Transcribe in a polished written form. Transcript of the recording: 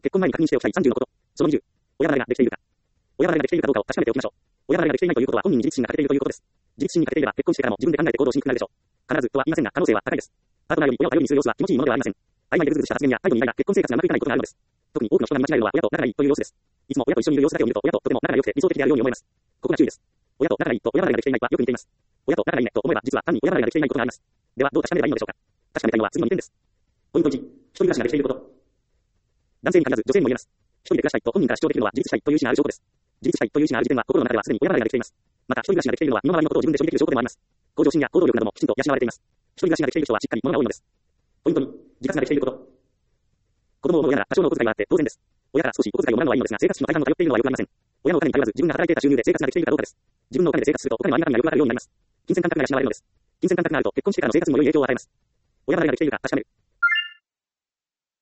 結婚前に確認しておきたい30のこと。その20。親離れができているか。親離れができているかどうかを確かめておきましょう。親離れができていないということは本人に自立心が欠けているということです。自立心に欠けていれば結婚してからも自分で考えて行動しにくくなるでしょう。必ずとは言いませんが可能性は高いです。パートナーより親を頼りにする様子は気持ちいいものではありません。曖昧でずるずるした発言や態度にイライラ、結婚生活がうまくいかないことがあるのです。特に多くの人が見間違えるのは親と仲がいいという様子です。いつも親と一緒にいる様子だけを見ると親ととても仲が良くて理想的であるように思えます。ここが注意です。親と仲がいいと親離れができていないはよく似ています。親と仲がいいねと思えば実は単に親離れができていないことがあります。ではどう確かめればいいのでしょうか。確かめたいのは次の2点です。ポイント1、一人暮らしができていること。男性に限らず女性にも言えます。一人で暮らしたいと本人から主張できるのは自立したいという意思がある証拠です。自立したいという意思がある時点は心の中ではすでに親離れができています。また一人暮らしができているのは身の回りのことを自分で処理できる証拠でもあります。向上心や行動力などもきちんと養われています。一人暮らしができている人はしっかり物が多いのです。ポイント2、自活ができていること。子供を産む親なら多少のお小遣いがあって当然です。親から少しお小遣いをもらうのはいいのですが生活費の大半を頼っているのは良くありません。親のお金に頼らず自分が働いていた収入で生活ができているかどうかです。自分のお金で生活するとお金のありがたみがよくわかるようになります。金銭感覚が養われるのです。金銭感覚があると結婚してからの生活にも良い影響を与えます。親離れができているか確かめる。